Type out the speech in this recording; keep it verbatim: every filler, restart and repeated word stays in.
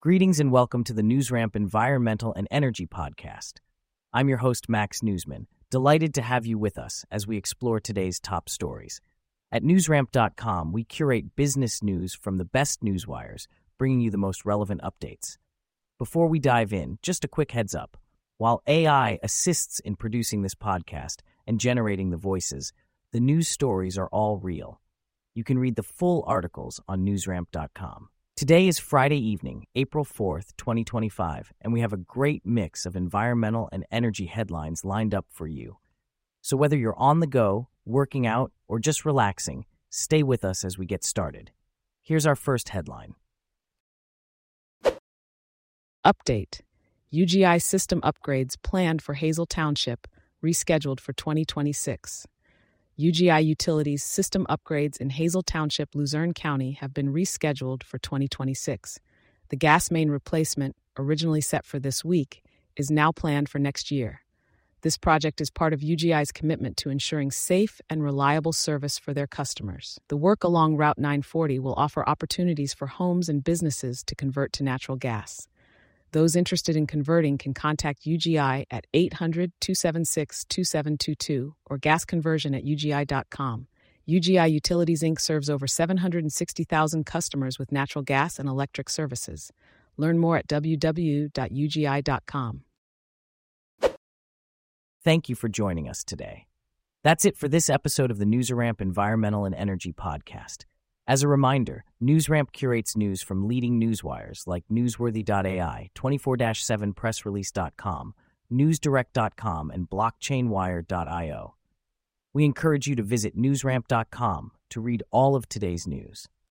Greetings and welcome to the NewsRamp Environmental and Energy Podcast. I'm your host, Max Newsman, delighted to have you with us as we explore today's top stories. At newsramp dot com, we curate business news from the best newswires, bringing you the most relevant updates. Before we dive in, just a quick heads up. While A I assists in producing this podcast and generating the voices, the news stories are all real. You can read the full articles on newsramp dot com. Today is Friday evening, April fourth, twenty twenty-five, and we have a great mix of environmental and energy headlines lined up for you. So whether you're on the go, working out, or just relaxing, stay with us as we get started. Here's our first headline. Update. U G I system upgrades planned for Hazel Township, rescheduled for twenty twenty-six. U G I Utilities system upgrades in Hazel Township, Luzerne County have been rescheduled for twenty twenty-six. The gas main replacement, originally set for this week, is now planned for next year. This project is part of U G I's commitment to ensuring safe and reliable service for their customers. The work along Route nine forty will offer opportunities for homes and businesses to convert to natural gas. Those interested in converting can contact U G I at eight hundred, two seven six, two seven two two or gas conversion at U G I dot com. U G I Utilities, Incorporated serves over seven hundred sixty thousand customers with natural gas and electric services. Learn more at w w w dot u g i dot com. Thank you for joining us today. That's it for this episode of the NewsRamp Environmental and Energy Podcast. As a reminder, NewsRamp curates news from leading newswires like newsworthy dot a i, twenty-four seven press release dot com, news direct dot com, and blockchain wire dot i o. We encourage you to visit newsramp dot com to read all of today's news.